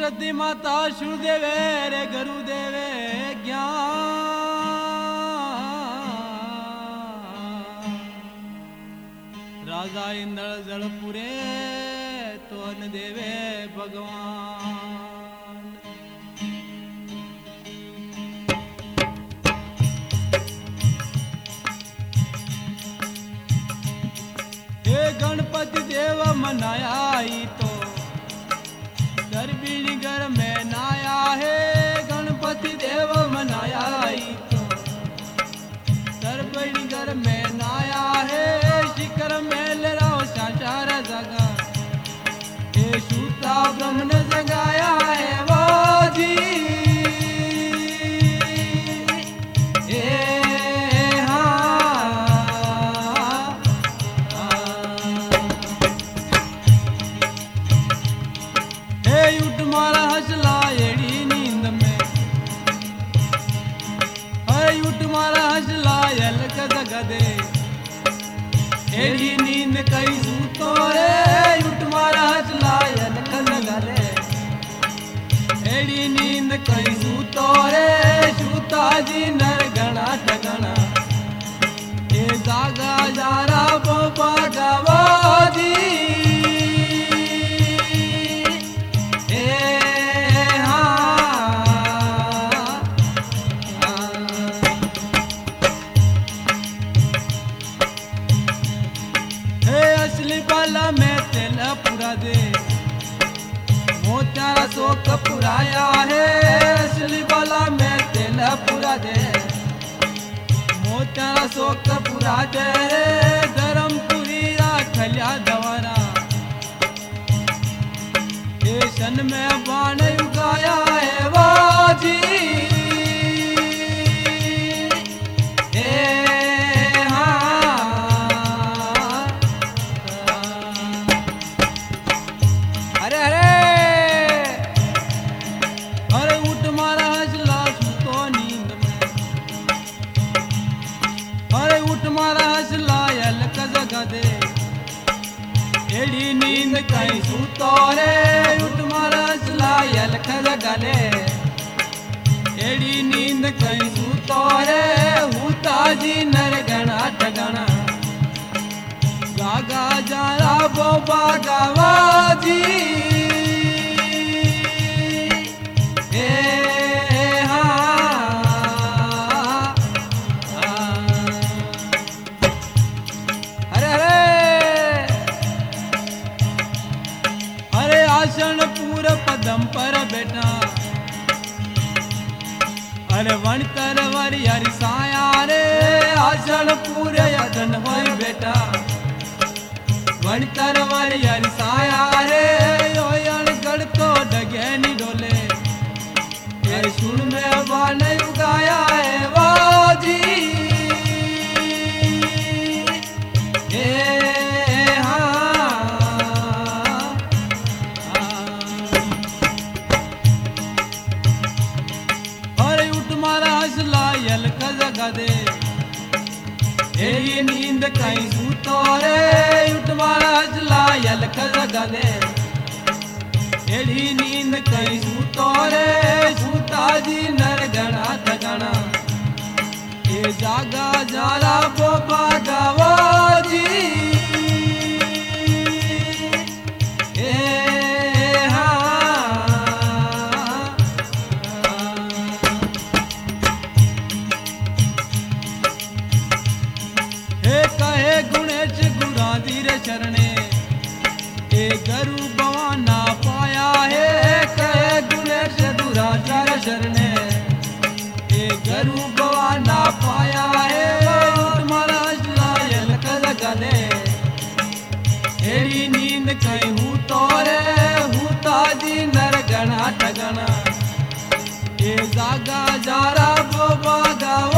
श्रद्धि माता शुरदेवे रे गुरुदेवे ज्ञान राजा इंद्र जलपुरे तो अन्न देवे भगवान। हे गणपति देव मनाया तो दरबीनी घर में नाया है। गणपति देव मनाया तो दरबीनी घर में नाया है। शिखर में ले रहा साचार जगा हे सूता ब्रह्म ने जगाया है वो जी। मारा हसला एड़ी नींद में हरे उठ मारा हसला अलग जगह दे एड़ी नींद कई सूतो रे। उठ मारा हसला अलग जगह दे एड़ी नींद कई सूतो रे। सूता जी नर गणा ठगना ये जागा जारा बोपा गावो जी। बाला में तेल पूरा दे मोचारा शोक पुराया है। असली बाला में तेल पूरा दे मोचारा शोक पुरा दे। धर्मपुरी खलिया दवारा शन में बाण उगाया है वो जी। एड़ी नींद कहीं सूतो रे। उठ मारा सलायल खजगले एड़ी नींद कहीं सूतो रे। हूता जी नर गणा ठगना गागा जारा बोबा गावा जी। पूर पदम पर बैठा अरे वणतर वरी हरि साया रे। आसन पूरे यदन होई बेटा वणतर वरी हरि साया रे। योयन गढ़ तो डगे नी डोले ये सुन में बाने उगाया है वो जी। दे एड़ी नींद कहीं सूतो रे। उठ मारा हसला अलग जगह दे एड़ी नींद कहीं सूतो रे। सूता जी नर गणा ठगना ये जागा जारा बोबा गावो जी। चरणे ए गुरु बवाना पाया है। कहे गुणेश दुराचार शरणे ए गुरु बवाना पाया है। तुम्हारा लायल कर गले एड़ी नींद कहीं हूँ तोरे। हूता जी नर गणा ठगना ये जागा जारा बोबा गावा।